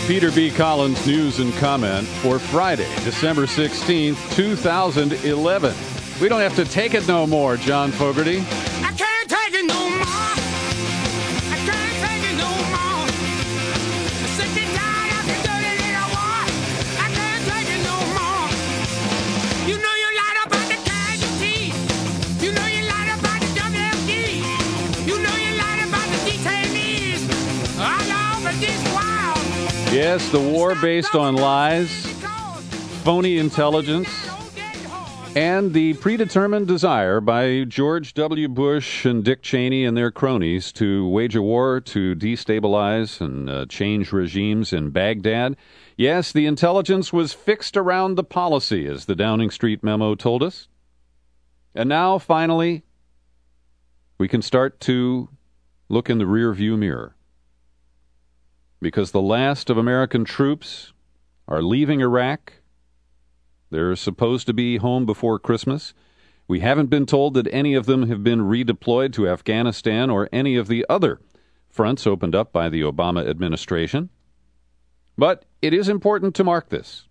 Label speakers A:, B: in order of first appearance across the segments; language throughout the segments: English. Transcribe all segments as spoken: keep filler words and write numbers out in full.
A: Peter B. Collins news and comment for Friday, December sixteenth, two thousand eleven. We don't have to take it no more, John Fogerty.
B: I can't take it no more. I can't take it no more. I'm sick and tired of the dirty little war. I can't take it no more. You know you lied about the casualties. You know you lied about the W F D. You know you lied about the detainees. All over this world.
A: Yes, the war based on lies, phony intelligence, and the predetermined desire by George W. Bush and Dick Cheney and their cronies to wage a war to destabilize and uh, change regimes in Baghdad. Yes, the intelligence was fixed around the policy, as the Downing Street memo told us. And now, finally, we can start to look in the rearview mirror. Because the last of American troops are leaving Iraq. They're supposed to be home before Christmas. We haven't been told that any of them have been redeployed to Afghanistan or any of the other fronts opened up by the Obama administration. But it is important to mark this.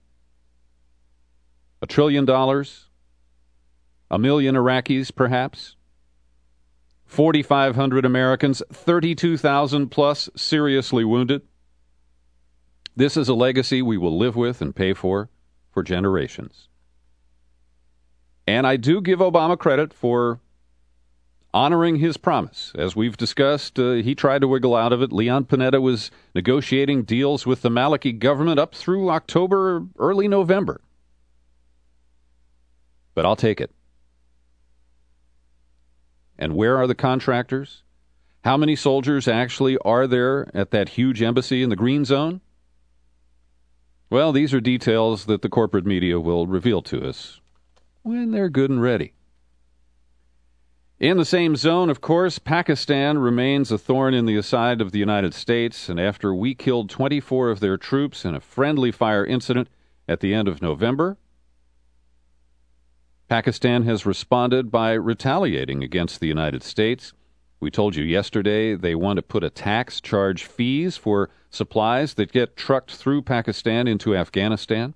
A: A trillion dollars, a million Iraqis, perhaps, forty-five hundred Americans, thirty-two thousand plus seriously wounded. This is a legacy we will live with and pay for for generations. And I do give Obama credit for honoring his promise. As we've discussed, uh, he tried to wiggle out of it. Leon Panetta was negotiating deals with the Maliki government up through October, early November. But I'll take it. And where are the contractors? How many soldiers actually are there at that huge embassy in the Green Zone? Well, these are details that the corporate media will reveal to us when they're good and ready. In the same zone, of course, Pakistan remains a thorn in the side of the United States, and after we killed twenty-four of their troops in a friendly fire incident at the end of November, Pakistan has responded by retaliating against the United States. We told you yesterday they want to put a tax, charge fees for supplies that get trucked through Pakistan into Afghanistan.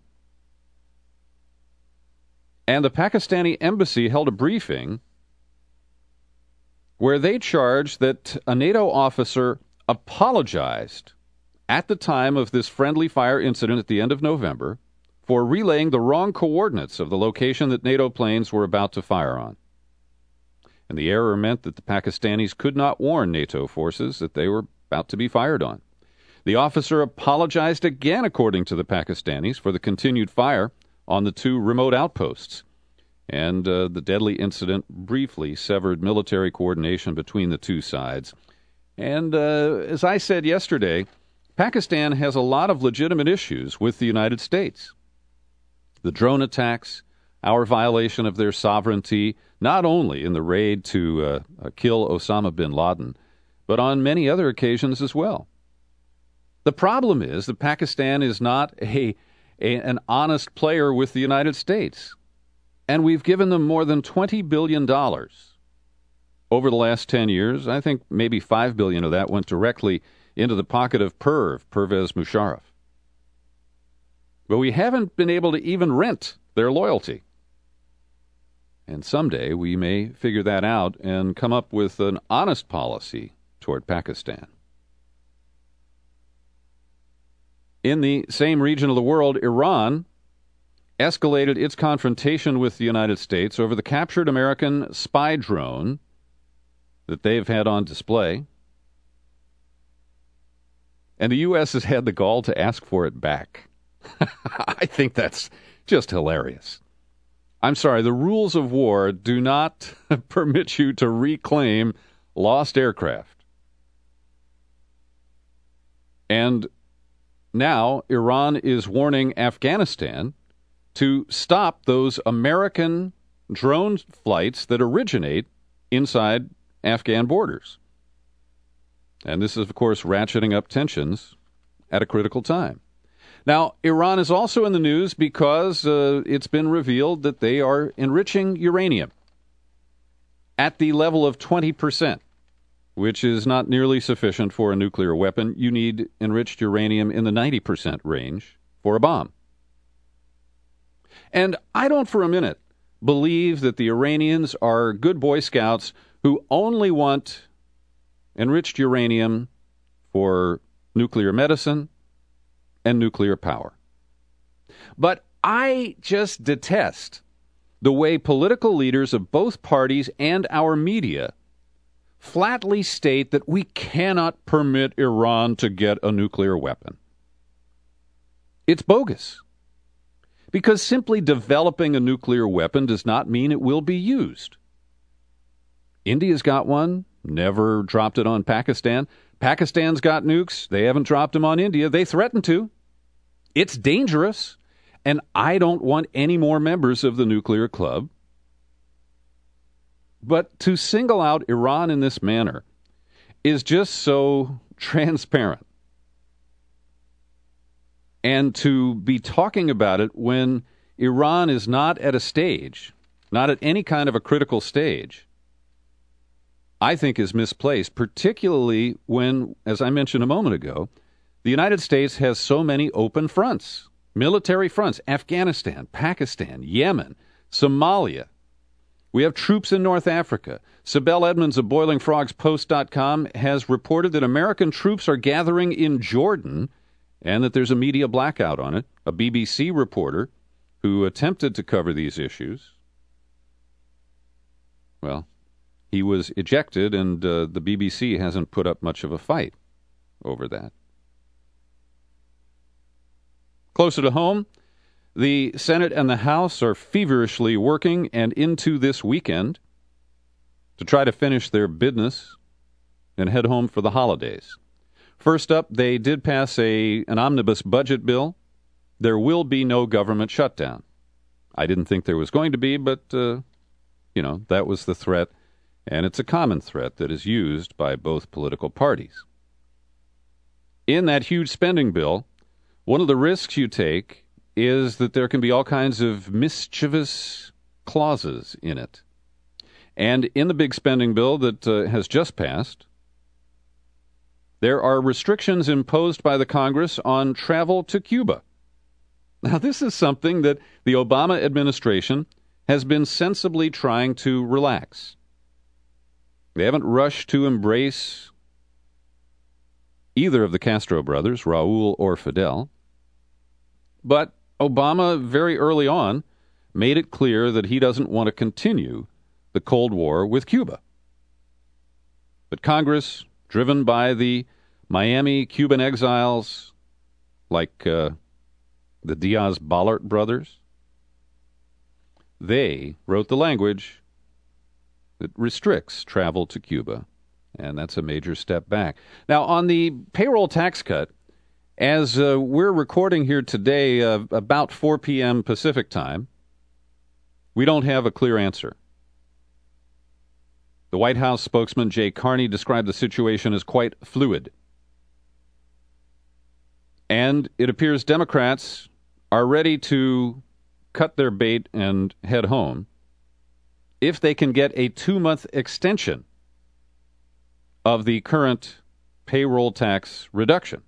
A: And the Pakistani embassy held a briefing where they charged that a NATO officer apologized at the time of this friendly fire incident at the end of November for relaying the wrong coordinates of the location that NATO planes were about to fire on. And the error meant that the Pakistanis could not warn NATO forces that they were about to be fired on. The officer apologized again, according to the Pakistanis, for the continued fire on the two remote outposts. And uh, the deadly incident briefly severed military coordination between the two sides. And uh, as I said yesterday, Pakistan has a lot of legitimate issues with the United States. The drone attacks, our violation of their sovereignty, not only in the raid to uh, uh, kill Osama bin Laden, but on many other occasions as well. The problem is that Pakistan is not a, a an honest player with the United States. And we've given them more than twenty billion dollars over the last ten years. I think maybe five billion dollars of that went directly into the pocket of Perv, Pervez Musharraf. But we haven't been able to even rent their loyalty. And someday we may figure that out and come up with an honest policy toward Pakistan. In the same region of the world, Iran escalated its confrontation with the United States over the captured American spy drone that they've had on display. And the U S has had the gall to ask for it back. I think that's just hilarious. I'm sorry, the rules of war do not permit you to reclaim lost aircraft. And now Iran is warning Afghanistan to stop those American drone flights that originate inside Afghan borders. And this is, of course, ratcheting up tensions at a critical time. Now, Iran is also in the news because uh, it's been revealed that they are enriching uranium at the level of twenty percent. which is not nearly sufficient for a nuclear weapon. You need enriched uranium in the ninety percent range for a bomb. And I don't for a minute believe that the Iranians are good Boy Scouts who only want enriched uranium for nuclear medicine and nuclear power. But I just detest the way political leaders of both parties and our media flatly state that we cannot permit Iran to get a nuclear weapon. It's bogus. Because simply developing a nuclear weapon does not mean it will be used. India's got one, never dropped it on Pakistan. Pakistan's got nukes, they haven't dropped them on India. They threaten to. It's dangerous, and I don't want any more members of the nuclear club. But to single out Iran in this manner is just so transparent. And to be talking about it when Iran is not at a stage, not at any kind of a critical stage, I think is misplaced, particularly when, as I mentioned a moment ago, the United States has so many open fronts, military fronts, Afghanistan, Pakistan, Yemen, Somalia. We have troops in North Africa. Sibel Edmonds of Boiling Frogs Post dot com has reported that American troops are gathering in Jordan and that there's a media blackout on it. A B B C reporter who attempted to cover these issues, well, he was ejected, and uh, the B B C hasn't put up much of a fight over that. Closer to home, the Senate and the House are feverishly working and into this weekend to try to finish their business and head home for the holidays. First up, they did pass a an omnibus budget bill. There will be no government shutdown. I didn't think there was going to be, but, uh, you know, that was the threat, and it's a common threat that is used by both political parties. In that huge spending bill, one of the risks you take is that there can be all kinds of mischievous clauses in it. And in the big spending bill that uh, has just passed, there are restrictions imposed by the Congress on travel to Cuba. Now, this is something that the Obama administration has been sensibly trying to relax. They haven't rushed to embrace either of the Castro brothers, Raul or Fidel. But Obama, very early on, made it clear that he doesn't want to continue the Cold War with Cuba. But Congress, driven by the Miami Cuban exiles like uh, the Diaz-Balart brothers, they wrote the language that restricts travel to Cuba, and that's a major step back. Now, on the payroll tax cut, as uh, we're recording here today, uh, about four p.m. Pacific time, we don't have a clear answer. The White House spokesman Jay Carney described the situation as quite fluid. And it appears Democrats are ready to cut their bait and head home if they can get a two-month extension of the current payroll tax reduction.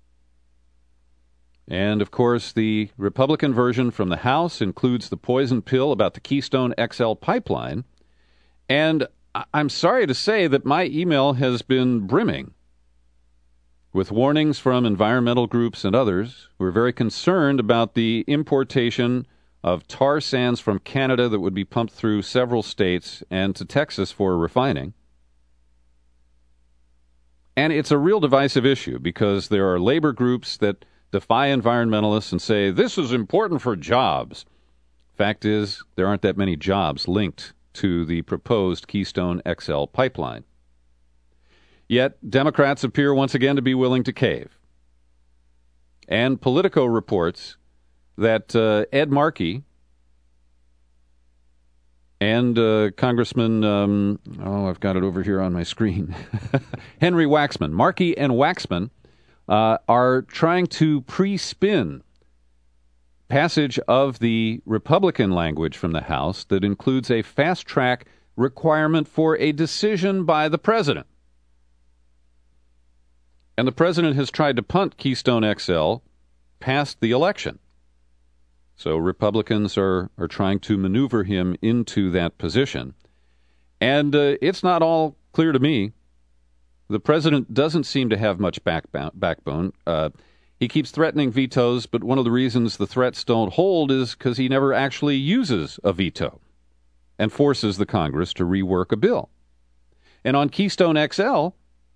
A: And, of course, the Republican version from the House includes the poison pill about the Keystone X L pipeline. And I'm sorry to say that my email has been brimming with warnings from environmental groups and others who are very concerned about the importation of tar sands from Canada that would be pumped through several states and to Texas for refining. And it's a real divisive issue because there are labor groups that defy environmentalists and say, this is important for jobs. Fact is, there aren't that many jobs linked to the proposed Keystone X L pipeline. Yet, Democrats appear once again to be willing to cave. And Politico reports that uh, Ed Markey and uh, Congressman, um, oh, I've got it over here on my screen, Henry Waxman, Markey and Waxman, uh, are trying to pre-spin passage of the Republican language from the House that includes a fast-track requirement for a decision by the president. And the president has tried to punt Keystone X L past the election. So Republicans are, are trying to maneuver him into that position. And uh, it's not all clear to me. The president doesn't seem to have much backbone. backbone. Uh, he keeps threatening vetoes, but one of the reasons the threats don't hold is because he never actually uses a veto and forces the Congress to rework a bill. And on Keystone X L,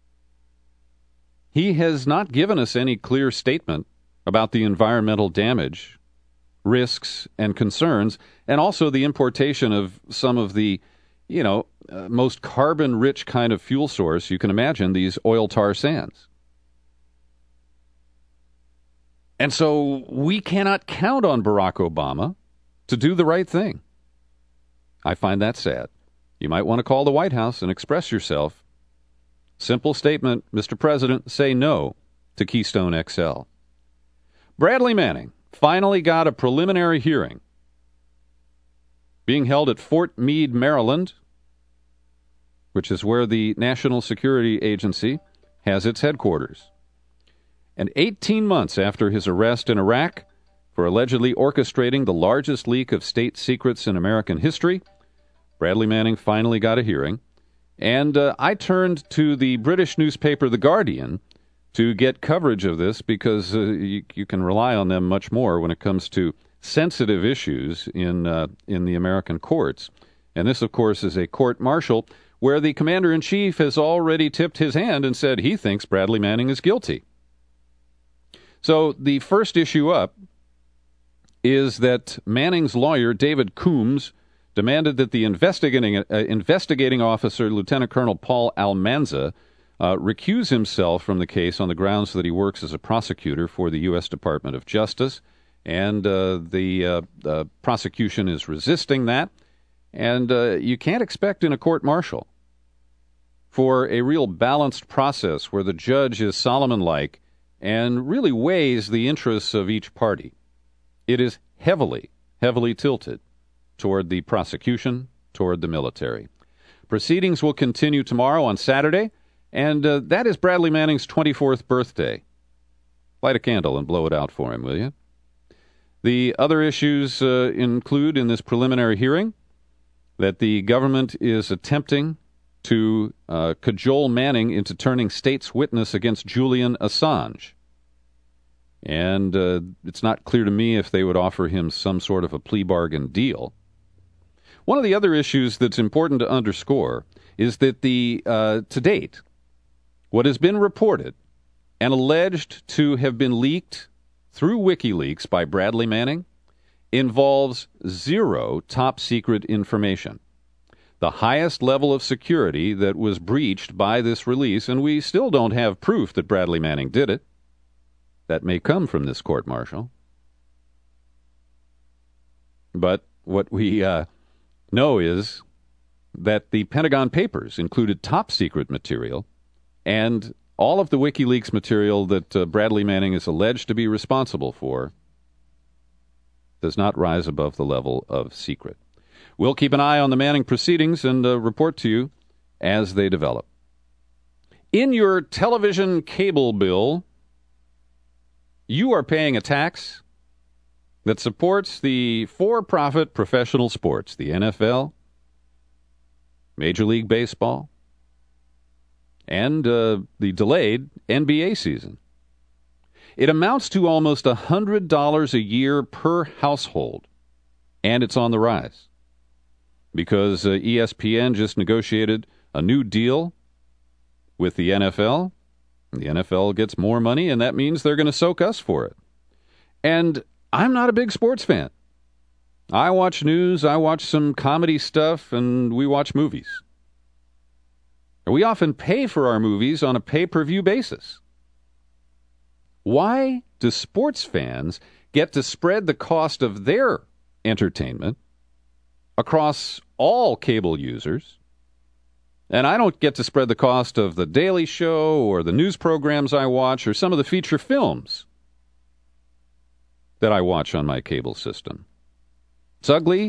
A: he has not given us any clear statement about the environmental damage, risks, and concerns, and also the importation of some of the, you know, uh, most carbon-rich kind of fuel source you can imagine, these oil tar sands. And so we cannot count on Barack Obama to do the right thing. I find that sad. You might want to call the White House and express yourself. Simple statement, Mister President, say no to Keystone X L. Bradley Manning finally got a preliminary hearing being held at Fort Meade, Maryland, which is where the National Security Agency has its headquarters. And eighteen months after his arrest in Iraq for allegedly orchestrating the largest leak of state secrets in American history, Bradley Manning finally got a hearing. And uh, I turned to the British newspaper The Guardian to get coverage of this because uh, you, you can rely on them much more when it comes to sensitive issues in uh, in the American courts. And this, of course, is a court-martial where the commander-in-chief has already tipped his hand and said he thinks Bradley Manning is guilty. So the first issue up is that Manning's lawyer, David Coombs, demanded that the investigating uh, investigating officer, Lieutenant Colonel Paul Almanza, uh, recuse himself from the case on the grounds that he works as a prosecutor for the U S Department of Justice. And uh, the uh, uh, prosecution is resisting that. And uh, you can't expect in a court-martial for a real balanced process where the judge is Solomon-like and really weighs the interests of each party. It is heavily, heavily tilted toward the prosecution, toward the military. Proceedings will continue tomorrow on Saturday, and uh, that is Bradley Manning's twenty-fourth birthday. Light a candle and blow it out for him, will you? The other issues uh, include in this preliminary hearing that the government is attempting to uh, cajole Manning into turning state's witness against Julian Assange. And uh, it's not clear to me if they would offer him some sort of a plea bargain deal. One of the other issues that's important to underscore is that the uh, to date, what has been reported and alleged to have been leaked through WikiLeaks by Bradley Manning involves zero top-secret information. The highest level of security that was breached by this release, and we still don't have proof that Bradley Manning did it. That may come from this court-martial. But what we uh, know is that the Pentagon Papers included top-secret material, and all of the WikiLeaks material that uh, Bradley Manning is alleged to be responsible for does not rise above the level of secret. We'll keep an eye on the Manning proceedings and uh, report to you as they develop. In your television cable bill, you are paying a tax that supports the for-profit professional sports, the N F L, Major League Baseball, and uh, the delayed N B A season. It amounts to almost one hundred dollars a year per household, and it's on the rise because uh, E S P N just negotiated a new deal with the N F L. The N F L gets more money, and that means they're going to soak us for it. And I'm not a big sports fan. I watch news, I watch some comedy stuff, and we watch movies. We often pay for our movies on a pay-per-view basis. Why do sports fans get to spread the cost of their entertainment across all cable users, and I don't get to spread the cost of The Daily Show or the news programs I watch or some of the feature films that I watch on my cable system? It's ugly.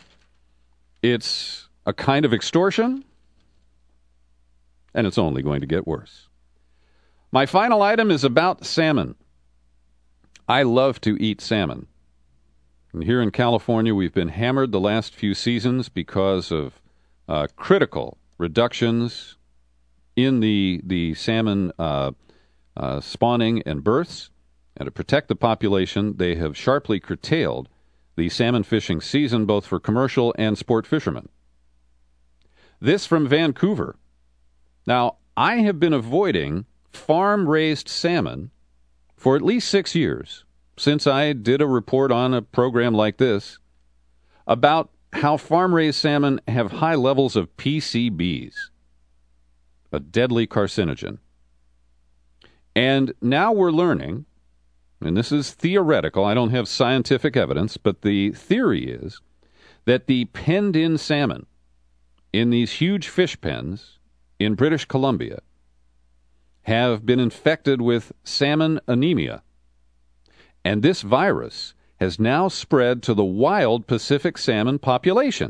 A: It's a kind of extortion. And it's only going to get worse. My final item is about salmon. I love to eat salmon. And here in California, we've been hammered the last few seasons because of uh, critical reductions in the the salmon uh, uh, spawning and births. And to protect the population, they have sharply curtailed the salmon fishing season, both for commercial and sport fishermen. This from Vancouver. Now, I have been avoiding farm-raised salmon for at least six years, since I did a report on a program like this about how farm-raised salmon have high levels of P C Bs, a deadly carcinogen. And now we're learning, and this is theoretical, I don't have scientific evidence, but the theory is that the penned-in salmon in these huge fish pens in British Columbia have been infected with salmon anemia. And this virus has now spread to the wild Pacific salmon population.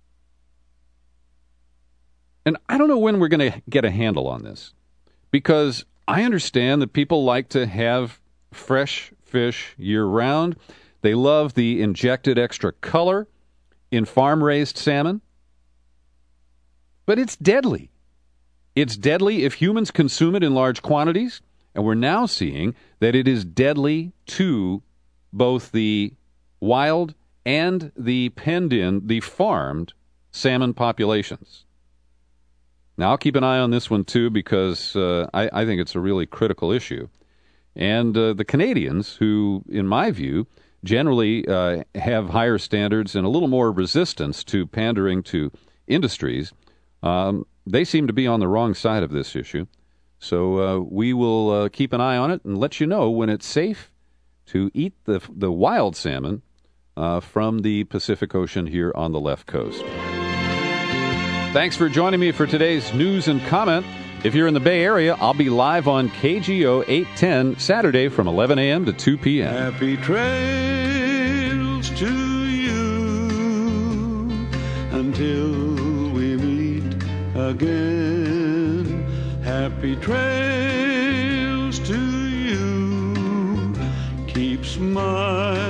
A: And I don't know when we're going to get a handle on this, because I understand that people like to have fresh fish year-round. They love the injected extra color in farm-raised salmon. But it's deadly. It's deadly if humans consume it in large quantities, and we're now seeing that it is deadly to both the wild and the penned-in, the farmed salmon populations. Now, I'll keep an eye on this one, too, because uh, I, I think it's a really critical issue. And uh, the Canadians, who, in my view, generally uh, have higher standards and a little more resistance to pandering to industries, um, they seem to be on the wrong side of this issue. So uh, we will uh, keep an eye on it and let you know when it's safe to eat the the wild salmon uh, from the Pacific Ocean here on the left coast. Thanks for joining me for today's news and comment. If you're in the Bay Area, I'll be live on K G O eight ten Saturday from eleven a.m. to two p.m.
C: Happy trails to you until we meet again. Happy trails to you. Keep smiling.